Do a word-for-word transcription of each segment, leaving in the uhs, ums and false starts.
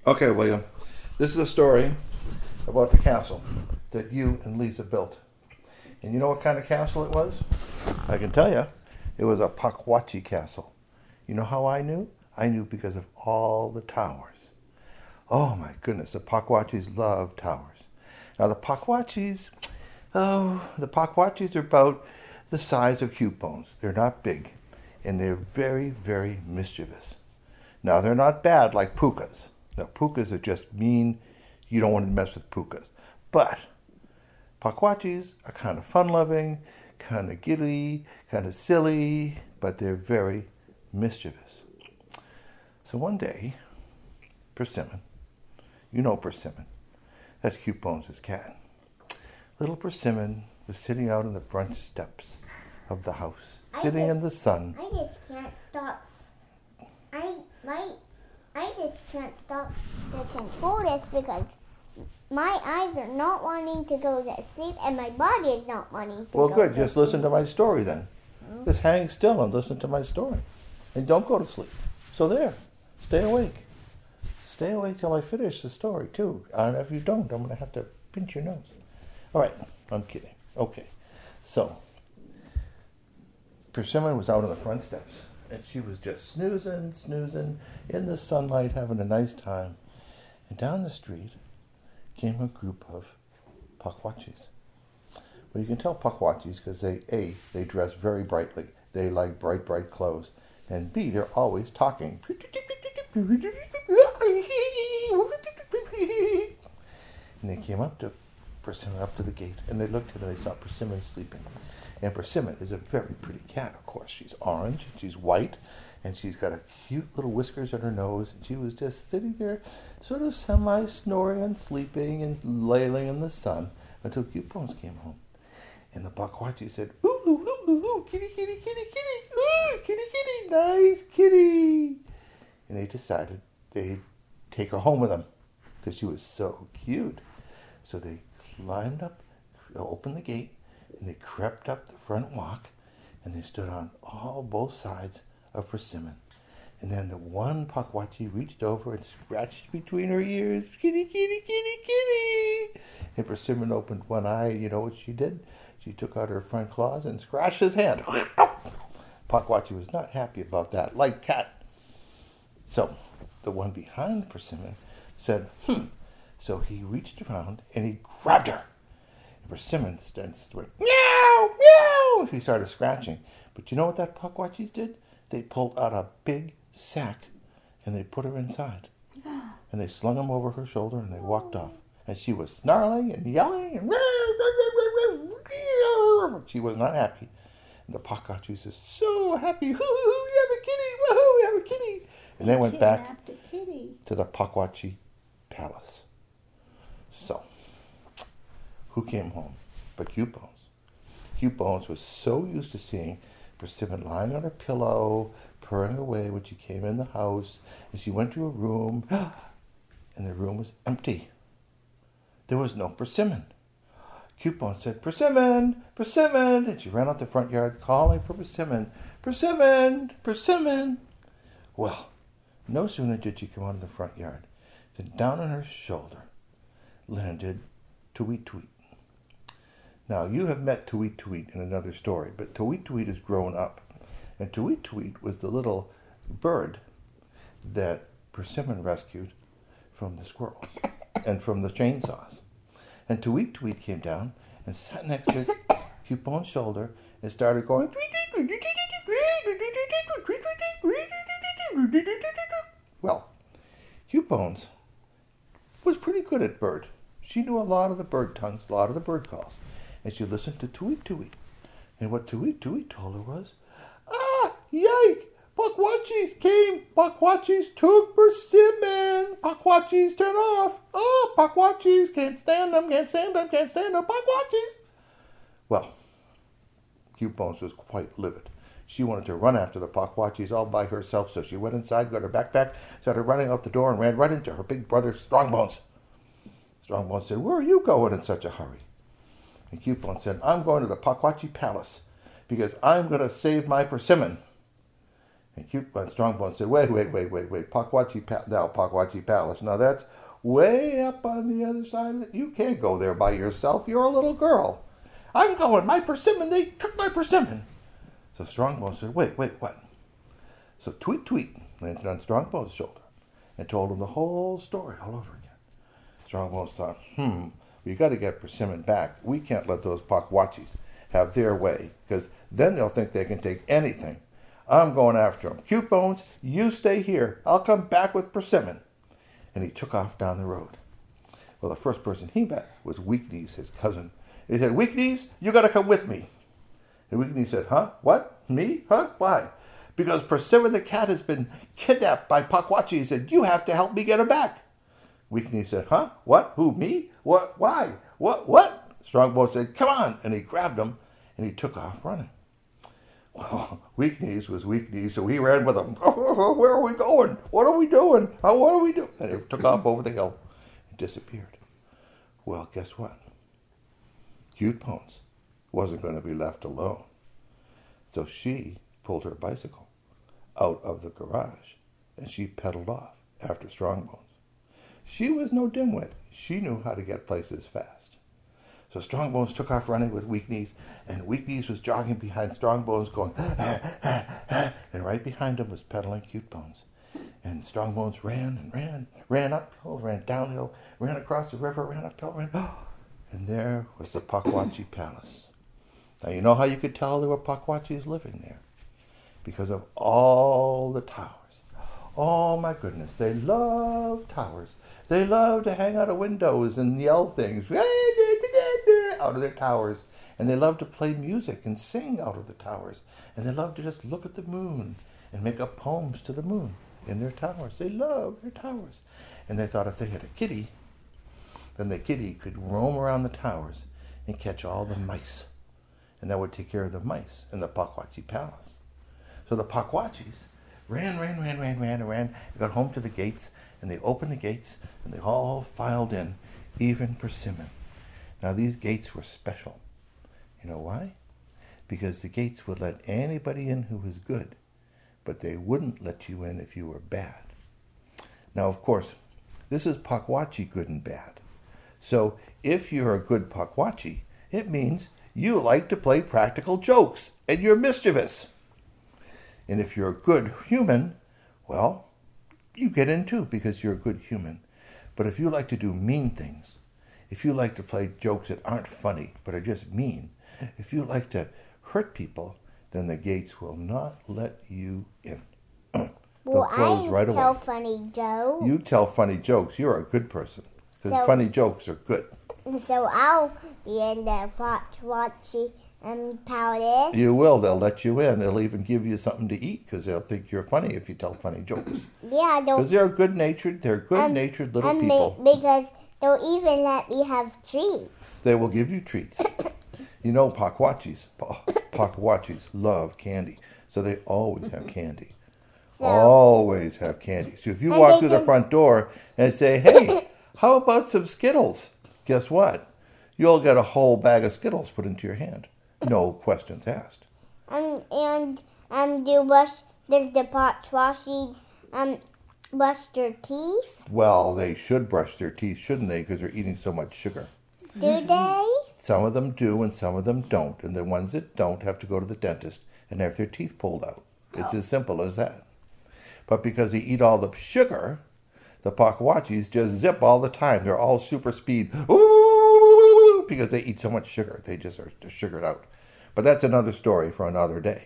Okay, William. This is a story about the castle that you and Lisa built. And you know what kind of castle it was? I can tell you. It was a Pukwudgie castle. You know how I knew? I knew because of all the towers. Oh my goodness, the Pukwudgies love towers. Now the Pukwudgies, oh, the Pukwudgies are about the size of cute bones. They're not big, and they're very, very mischievous. Now they're not bad like pukas. Now pukas are just mean. You don't want to mess with pukas. But Pukwudgies are kind of fun-loving, kind of giddy, kind of silly, but they're very mischievous. So one day, Persimmon, you know Persimmon, that's Cute Bones' cat. Little Persimmon was sitting out on the front steps of the house, sitting just, in the sun. I just can't stop. I my I just can't stop to control this because my eyes are not wanting to go to sleep and my body is not wanting to well, go good. to Just sleep. listen to my story then. Hmm? Just hang still and listen to my story. And don't go to sleep. So there. Stay awake. Stay awake till I finish the story, too. And if you don't, I'm going to have to pinch your nose. All right. I'm kidding. Okay. So, Persimmon was out on the front steps. And she was just snoozing, snoozing, in the sunlight, having a nice time. And down the street came a group of Pukwudgies. Well, you can tell Pukwudgies because they, A, they dress very brightly. They like bright, bright clothes. And B, they're always talking. And they came up to Persimmon, up to the gate, and they looked at her and they saw Persimmon sleeping. And Persimmon is a very pretty cat, of course. She's orange, and she's white, and she's got a cute little whiskers on her nose, and she was just sitting there, sort of semi-snoring and sleeping and laying in the sun until Cute Bones came home. And the Pukwudgie said, ooh, ooh, ooh, ooh, ooh, kitty, kitty, kitty, kitty, ooh, kitty, kitty, nice kitty. And they decided they'd take her home with them because she was so cute. So they climbed up, opened the gate, and they crept up the front walk, and they stood on all both sides of Persimmon. And then the one Pukwudgie reached over and scratched between her ears, kitty, kitty, kitty, kitty. And Persimmon opened one eye. You know what she did? She took out her front claws and scratched his hand. Pukwudgie was not happy about that, like cat. So the one behind Persimmon said, hmm. So he reached around and he grabbed her. And Persimmon went, meow, meow. He started scratching. But you know what that Pukwudgies did? They pulled out a big sack and they put her inside. And they slung him over her shoulder and they walked off. And she was snarling and yelling and she was not happy. And the Pukwudgies is so happy. Hoo hoo hoo, you have a kitty, woohoo, you have a kitty. And they went back to the Pukwudgie palace. So, who came home but Cute Bones? Cute Bones was so used to seeing Persimmon lying on her pillow, purring away when she came in the house, and she went to her room, and the room was empty. There was no Persimmon. Cute Bones said, Persimmon, Persimmon, and she ran out the front yard calling for Persimmon, Persimmon, Persimmon. Well, no sooner did she come out of the front yard than down on her shoulder landed Tweet Tweet. Now, you have met Tweet Tweet in another story, but Tweet Tweet is grown up. And Tweet Tweet was the little bird that Persimmon rescued from the squirrels and from the chainsaws. And Tweet Tweet came down and sat next to Cute Bones' shoulder and started going, well, Cute Bones was pretty good at bird. She knew a lot of the bird tongues, a lot of the bird calls. And she listened to Tweet Tweet. And what Tweet Tweet told her was, ah, yike! Pukwudgies came! Pukwudgies took Persimmon! Pukwudgies turn off! Oh, Pukwudgies! Can't stand them, can't stand them, can't stand them, Pukwudgies! Well, Cute Bones was quite livid. She wanted to run after the Pukwudgies all by herself, so she went inside, got her backpack, started running out the door, and ran right into her big brother, Strongbones. Strongbones said, where are you going in such a hurry? And Cute Bones said, I'm going to the Pukwudgie Palace because I'm going to save my Persimmon. And cute and Strongbones said, wait, wait, wait, wait, wait, Pakwachi pa- now Pakwachi Palace. Now that's way up on the other side. You can't go there by yourself. You're a little girl. I'm going. My persimmon, they took my persimmon. So Strongbones said, wait, wait, what? So Tweet Tweet landed on Strongbones' shoulder and told him the whole story all over again. Strongbones thought, hmm, we got to get Persimmon back. We can't let those Pakwachis have their way, because then they'll think they can take anything. I'm going after them. Cute Bones, you stay here. I'll come back with Persimmon. And he took off down the road. Well, the first person he met was Weak Knees, his cousin. He said, Weak Knees, you got to come with me. And Weak Knees said, huh? What? Me? Huh? Why? Because Persimmon the cat has been kidnapped by Pakwachis, and you have to help me get her back. Weak Knees said, huh? What? Who? Me? What? Why? What? What? Strongbones said, come on. And he grabbed him, and he took off running. Well, Weak Knees was Weak Knees, so he ran with him. Oh, where are we going? What are we doing? Oh, what are we doing? And he took off over the hill and disappeared. Well, guess what? Cute Bones wasn't going to be left alone. So she pulled her bicycle out of the garage, and she pedaled off after Strongbones. She was no dimwit. She knew how to get places fast. So Strongbones took off running with Weak Knees, and Weak Knees was jogging behind Strongbones going, ah, ah, ah, and right behind him was pedaling Cute Bones. And Strongbones ran and ran, ran uphill, ran downhill, ran across the river, ran uphill, ran, oh, and there was the Pakwachi Palace. Now you know how you could tell there were Pakwachis living there? Because of all the towers. Oh my goodness, they love towers. They love to hang out of windows and yell things out of their towers. And they love to play music and sing out of the towers. And they love to just look at the moon and make up poems to the moon in their towers. They love their towers. And they thought if they had a kitty, then the kitty could roam around the towers and catch all the mice. And that would take care of the mice in the Pakwachi Palace. So the Pakwachis ran, ran, ran, ran, ran, and ran. They got home to the gates, and they opened the gates, and they all filed in, even Persimmon. Now these gates were special. You know why? Because the gates would let anybody in who was good, but they wouldn't let you in if you were bad. Now, of course, this is Pakwachi good and bad. So if you're a good Pakwachi, it means you like to play practical jokes, and you're mischievous. And if you're a good human, well, you get in too because you're a good human. But if you like to do mean things, if you like to play jokes that aren't funny but are just mean, if you like to hurt people, then the gates will not let you in. They'll well, close I right tell away. funny jokes. You tell funny jokes. You're a good person because So- funny jokes are good. So I'll be in the Pakwachi and Palace. You will. They'll let you in. They'll even give you something to eat because they'll think you're funny if you tell funny jokes. Yeah, they'll Because they're good-natured. They're good-natured little and people. They, because they'll even let me have treats. They will give you treats. You know, Pakwachis, Pa- Pakwachis love candy, so they always have candy. So, Always have candy. So if you And walk they through the can- front door and say, hey, how about some Skittles? Guess what? You'll get a whole bag of Skittles put into your hand. No questions asked. um, and um, do brush does the Pakwachi um brush their teeth? Well, they should brush their teeth, shouldn't they? Because they're eating so much sugar. Do they? Some of them do and some of them don't. And the ones that don't have to go to the dentist and have their teeth pulled out. It's Oh. as simple as that. But because they eat all the sugar, the Pakwachis just zip all the time. They're all super speed. Ooh, because they eat so much sugar. They just are just sugared out. But that's another story for another day.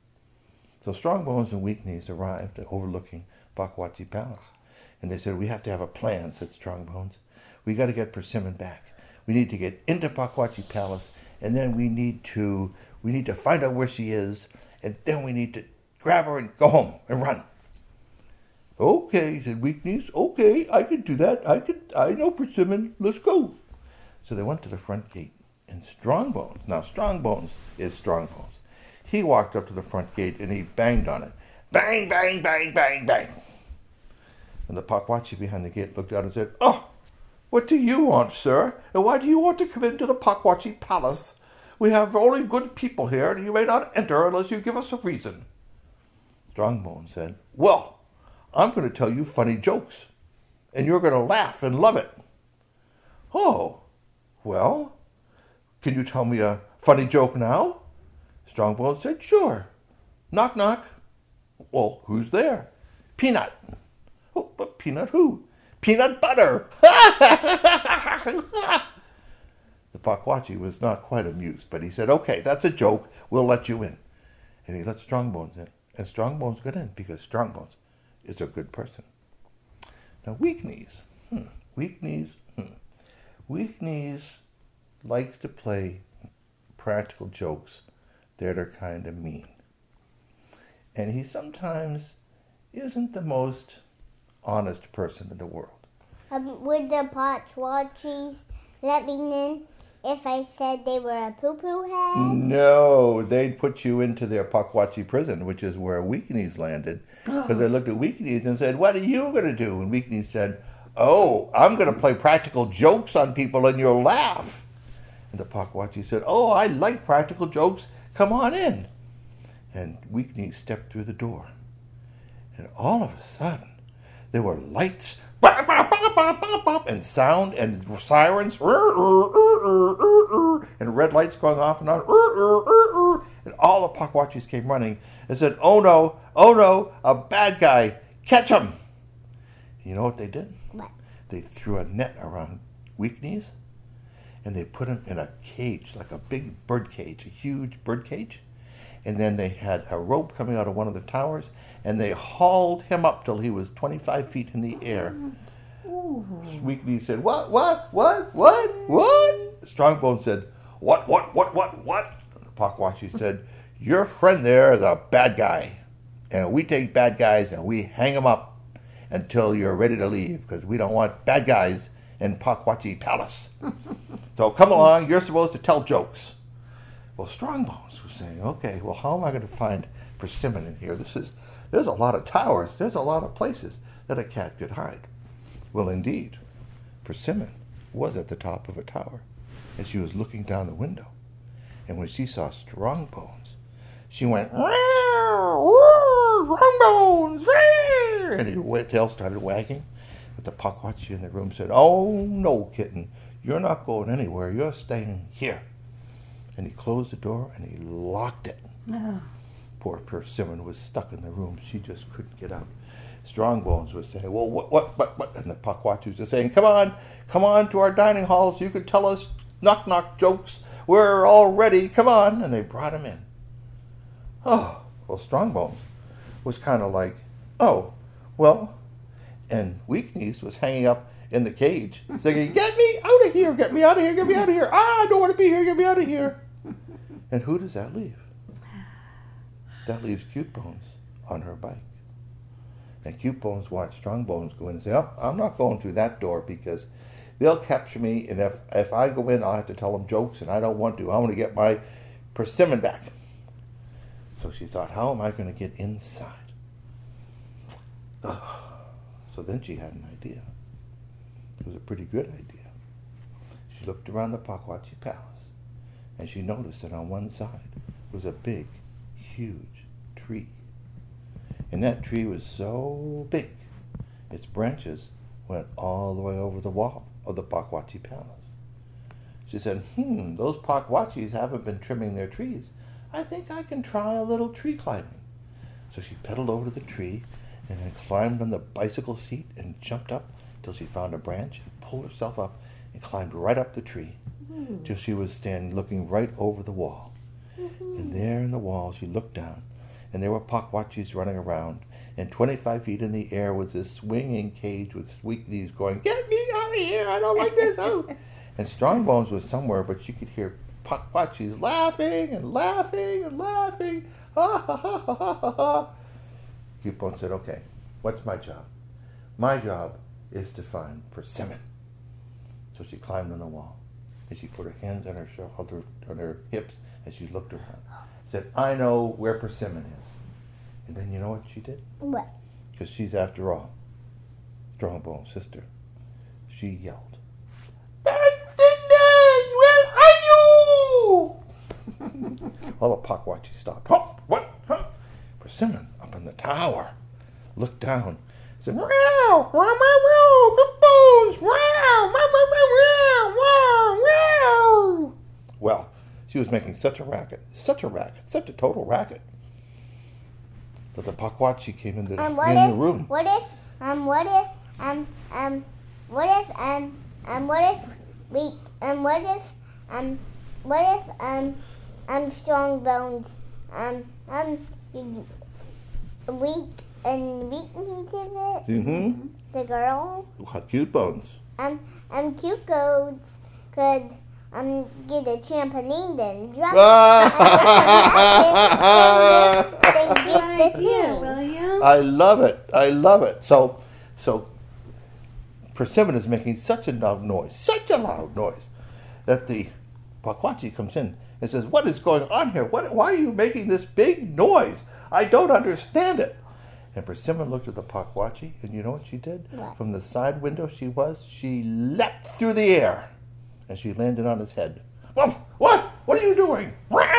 So Strongbones and Weak Knees arrived overlooking Pakwachi Palace. And they said, we have to have a plan, said Strongbones. We got to get Persimmon back. We need to get into Pakwachi Palace, and then we need to we need to find out where she is, and then we need to grab her and go home and run. Okay, said Weak Knees. Okay, I can do that. I can. I know Persimmon. Let's go. So they went to the front gate, and Strongbones. Now Strongbones is Strongbones. He walked up to the front gate and he banged on it. Bang, bang, bang, bang, bang. And the Pakwachi behind the gate looked out and said, "Oh, what do you want, sir? And why do you want to come into the Pakwachi Palace? We have only good people here, and you may not enter unless you give us a reason." Strongbones said, well, I'm going to tell you funny jokes, and you're going to laugh and love it. Oh, well, can you tell me a funny joke now? Strongbones said, sure. Knock, knock. Well, who's there? Peanut. Oh, but Peanut who? Peanut butter. The Pakwatchi was not quite amused, but he said, okay, that's a joke. We'll let you in. And he let Strongbones in. And Strongbones got in because Strongbones is a good person. Now, Weak Knees. Hmm. Weak Knees. Hmm. Weak Knees likes to play practical jokes that are kind of mean. And he sometimes isn't the most honest person in the world. Um, would the Pakwatchis let me in if I said they were a poo-poo head? No, they'd put you into their Pakwatchi prison, which is where Weak Knees landed, because they looked at Weak Knees and said, what are you going to do? And Weak Knees said, oh, I'm going to play practical jokes on people and you'll laugh. And the Pakwatchi said, oh, I like practical jokes. Come on in. And Weak Knees stepped through the door. And all of a sudden, there were lights and sound and sirens and red lights going off and on. And all the Pakwatchis came running and said, oh no, oh no, a bad guy, catch him. You know what they did? What? They threw a net around Weak Knees and they put him in a cage, like a big bird cage, a huge bird cage. And then they had a rope coming out of one of the towers, and they hauled him up till he was twenty-five feet in the air. Ooh. Weak Knees said, what, what, what, what, what? Strongbones said, what, what, what, what, what? The Pakwatchi said, your friend there is a bad guy, and we take bad guys and we hang them up until you're ready to leave, because we don't want bad guys in Pakwatchi Palace. So come along, you're supposed to tell jokes. Well, Strongbones was saying, okay, well, how am I going to find Persimmon in here? This is, there's a lot of towers. There's a lot of places that a cat could hide. Well, indeed, Persimmon was at the top of a tower, and she was looking down the window. And when she saw Strongbones, she went, Strongbones! And his tail started wagging. But the Pakwatchi in the room said, oh, no, kitten, you're not going anywhere. You're staying here. And he closed the door and he locked it. Oh. Poor Persimmon was stuck in the room. She just couldn't get out. Strongbones was saying, well, what, what, what, what? And the Pakwatchis were saying, come on, come on to our dining hall so you could tell us knock-knock jokes. We're all ready. Come on. And they brought him in. Oh, well, Strongbones was kind of like, oh, well, and Weak Knees was hanging up in the cage saying, get me out of here, get me out of here, get me out of here. Ah, I don't want to be here, get me out of here. And who does that leave? That leaves Cute Bones on her bike. And Cute Bones watched Strongbones go in and say, oh, I'm not going through that door because they'll capture me, and if, if I go in, I'll have to tell them jokes, and I don't want to. I want to get my persimmon back. So she thought, how am I going to get inside? Ugh. So then she had an idea. It was a pretty good idea. She looked around the Pakwatchi Palace, and she noticed that on one side was a big, huge tree. And that tree was so big, its branches went all the way over the wall of the Pakwatchi Palace. She said, hmm, those Pakwatchis haven't been trimming their trees. I think I can try a little tree climbing. So she pedaled over to the tree and then climbed on the bicycle seat and jumped up till she found a branch and pulled herself up and climbed right up the tree mm. till she was standing looking right over the wall. Mm-hmm. And there in the wall she looked down, and there were Pakwatchis running around, and twenty-five feet in the air was this swinging cage with Weak Knees going, get me out of here, I don't like this. Oh. And Strongbones was somewhere, but she could hear Pakwatchis laughing and laughing and laughing. Ha ha ha ha ha ha ha. Cute Bones said, okay, what's my job? My job is to find Persimmon. So she climbed on the wall, and she put her hands on her shoulder, on her hips, and she looked around. Said, I know where Persimmon is. And then you know what she did? What? Because she's, after all, Strongbone's sister. She yelled, Persimmon, where are you? All the Pakwatchis stopped. Huh? What? Huh? Persimmon up in the the tower, looked down, said, "Meow, meow, meow, meow, good bones, meow, meow, meow, meow, meow, meow." Well, she was making such a racket, such a racket, such a total racket, that the Pakwatchi came into the, Um, what in if, the room. what if, um, what if, um, um, what if, um, um, what if we, um, what if, um, what if, um, um, Strong Bones, um, um, weak and weak he did it. Mm-hmm. The girl, Cute Bones. um, um, cute goats could, um, get a trampoline then drop then get the thing. William. I love it. I love it. So, so Persimmon is making such a loud noise, such a loud noise, that the Pakwatchi comes in and says, "What is going on here? What? Why are you making this big noise? I don't understand it." And Persimmon looked at the Pakwatchi, and you know what she did? What? From the side window she was, she leapt through the air, and she landed on his head. "What? What? What are you doing?"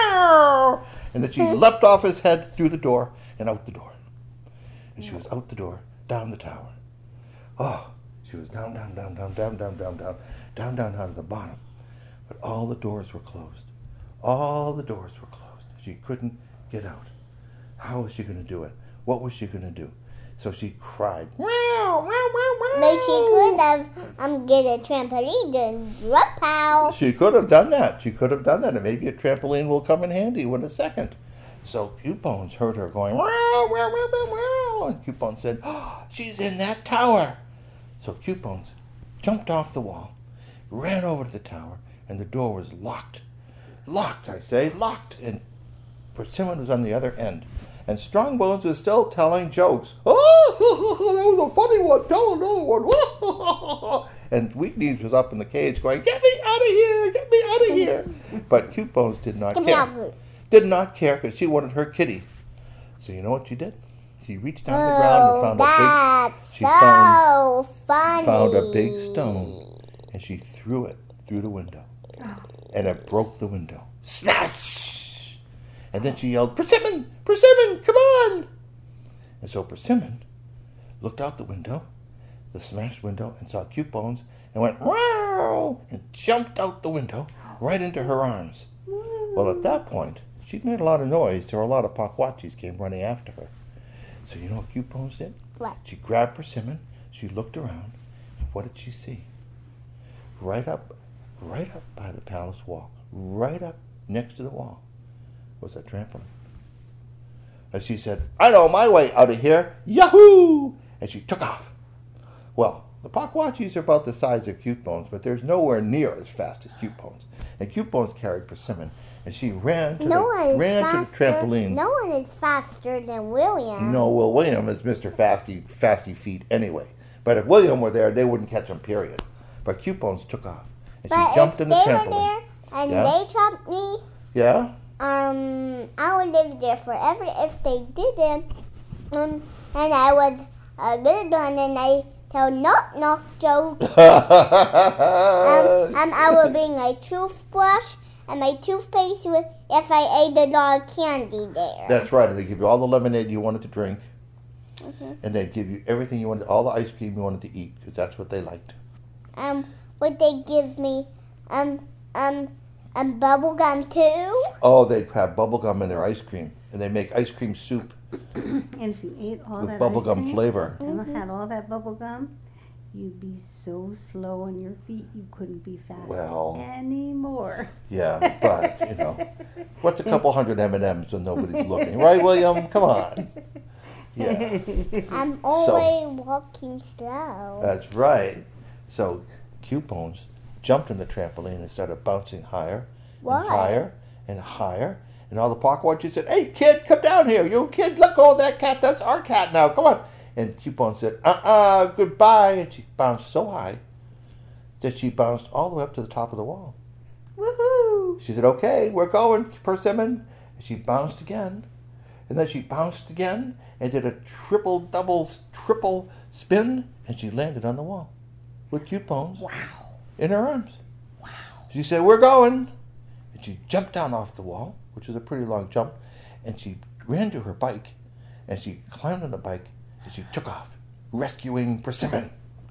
And then she leapt off his head through the door and out the door. And she was out the door, down the tower. Oh, she was down, down, down, down, down, down, down, down, down, down, down to the bottom. But all the doors were closed. All the doors were closed. She couldn't get out. How was she going to do it? What was she going to do? So she cried. Meow, meow, meow, meow. But she could have um get a trampoline and drop out. She could have done that. She could have done that. And maybe a trampoline will come in handy in a second. So Cute Bones heard her going, "Meow, meow, meow, meow, meow." And Cute Bones said, "Oh, she's in that tower." So Cute Bones jumped off the wall, ran over to the tower, and the door was locked. Locked, I say, locked. And Persimmon was on the other end. And Strong Bones was still telling jokes. "Oh, that was a funny one. Tell another one." And Weak Knees was up in the cage going, "Get me out of here! Get me out of here!" But Cute Bones did not Get me out of care. here. Did not care because she wanted her kitty. So you know what she did? She reached down to the ground and found a That's she so found- funny. big, found a big stone, and she threw it through the window, and it broke the window. Smash! And then she yelled, "Persimmon! Persimmon! Come on!" And so Persimmon looked out the window, the smashed window, and saw Cute Bones, and went, "Wow!" and jumped out the window right into her arms. Well, at that point, she'd made a lot of noise, so a lot of Pakwatchis came running after her. So you know what Cute Bones did? What? She grabbed Persimmon, she looked around, and what did she see? Right up, right up by the palace wall, right up next to the wall, was a trampoline. And she said, "I know my way out of here, yahoo!" And she took off. Well, the Pakwatchis are about the size of Cute Bones, but there's nowhere near as fast as Cute Bones. And Cute Bones carried Persimmon, and she ran to No the one is ran faster. to the trampoline. No one is faster than William. No, well, William is Mister Fasty, Fasty Feet anyway. But if William were there, they wouldn't catch him, period. But Cute Bones took off, and But she jumped if in the they trampoline. were there and Yeah? they trapped me, Yeah? um, I would live there forever if they didn't. Um, and I was a good one, and I tell knock knock joke. um, um, I would bring a toothbrush and my toothpaste with if I ate a lot of candy there. That's right, and they give you all the lemonade you wanted to drink, Mhm. and they give you everything you wanted, all the ice cream you wanted to eat, because that's what they liked. Um, would they give me um um um bubble gum too? Oh, they'd have bubble gum in their ice cream, and they make ice cream soup And if you ate all with that bubble ice gum cream flavor. and had all that bubble gum, you'd be so slow on your feet you couldn't be fast Well. anymore. Yeah, but, you know, what's a couple hundred M and M's when nobody's looking? Right, William? Come on. Yeah, I'm always walking slow. that's right. So Cute Bones jumped in the trampoline and started bouncing higher Why? and higher and higher. And all the Pakwatchis said, "Hey, kid, come down here. You kid, let go of that cat. That's our cat now. Come on." And Cute Bones said, "Uh-uh, goodbye." And she bounced so high that she bounced all the way up to the top of the wall. Woohoo! She said, "Okay, we're going, Persimmon." And she bounced again. And then she bounced again and did a triple, double, triple spin. And she landed on the wall with Cute Bones Wow. in her arms. Wow. She said, "We're going." And she jumped down off the wall, which was a pretty long jump. And she ran to her bike and she climbed on the bike and she took off, rescuing Persimmon.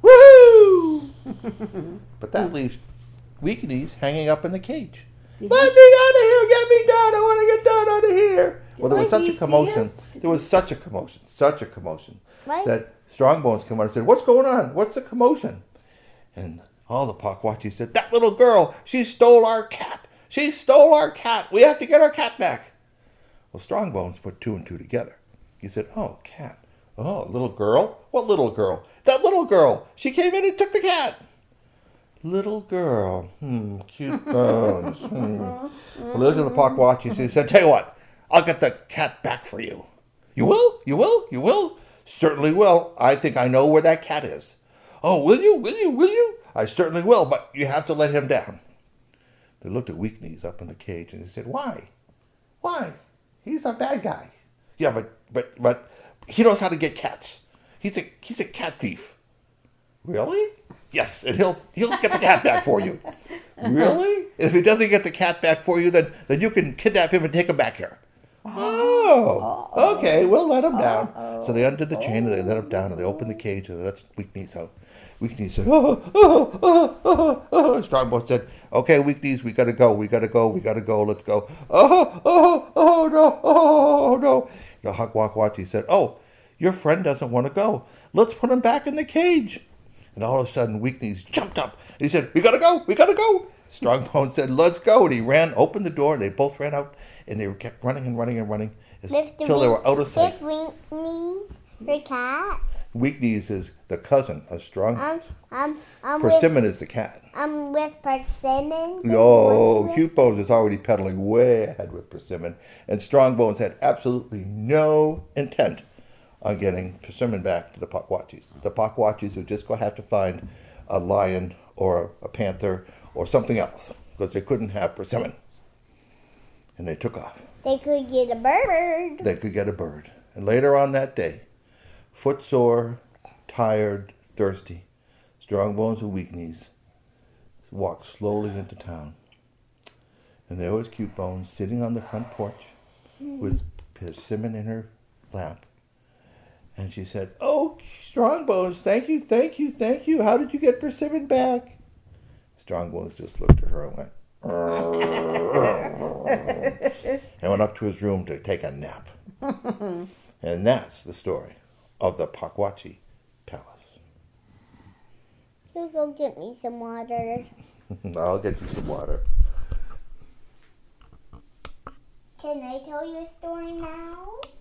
Woo! But that leaves Weeknies hanging up in the cage. Did Let you- me out of here! Get me down! I want to get down out of here! Well, there was Wait, such do a you see commotion. There was such a commotion, such a commotion, Right? that Strongbones came out and said, "What's going on? What's the commotion?" And all the Pakwatchis said, "That little girl, she stole our cat. She stole our cat. We have to get our cat back." Well, Strongbones put two and two together. He said, "Oh, cat. Oh, little girl? What little girl? That little girl. She came in and took the cat." Little girl. Hmm, cute bones. Hmm. Well, those are the Pakwatchis. He said, "Tell you what, I'll get the cat back for you." "You will? You will? You will?" "Certainly will. I think I know where that cat is." "Oh, will you? Will you? Will you?" "I certainly will, but you have to let him down." They looked at Weeknies up in the cage and they said, "Why? Why? He's a bad guy." "Yeah, but but but he knows how to get cats. He's a he's a cat thief." "Really?" "Yes, and he'll he'll get the cat back for you." "Really? If he doesn't get the cat back for you, then then you can kidnap him and take him back here." "Oh, okay, we'll let him down." So they undid the chain and they let him down and they opened the cage and they let Weeknies out. Weeknies said, "Oh, oh, oh, oh, oh." Strongbones said, "Okay, Weeknies, we gotta go, we gotta go, we gotta go, let's go." "Oh, oh, oh, no, oh, no." The Pakwatchi said, "Oh, your friend doesn't want to go. Let's put him back in the cage." And all of a sudden, Weeknies jumped up. And he said, "We gotta go, we gotta go." Strongbones said, "Let's go." And he ran, opened the door, and they both ran out, and they kept running and running and running Lift the until they wing- were out of sight. Lift Weeknies, her cat. Weeknies is the cousin of Strong. Um, um, I'm with, Persimmon is the cat. I'm with Persimmon. the Oh, one with- Cute Bones is already pedaling way ahead with Persimmon, and Strongbones had absolutely no intent on getting Persimmon back to the Pakwatchis. The Pakwatchis would just go have to find a lion or a panther or something else because they couldn't have Persimmon. And they took off. They could get a bird. They could get a bird. And later on that day, footsore, tired, thirsty, Strongbones and Weeknies walked slowly into town. And there was Cute Bones sitting on the front porch with Persimmon in her lap. And she said, "Oh, Strongbones, thank you, thank you, thank you. How did you get Persimmon back?" Strongbones just looked at her and went, and went up to his room to take a nap. And that's the story of the Pakwatchi Palace. You go get me some water. I'll get you some water. Can I tell you a story now?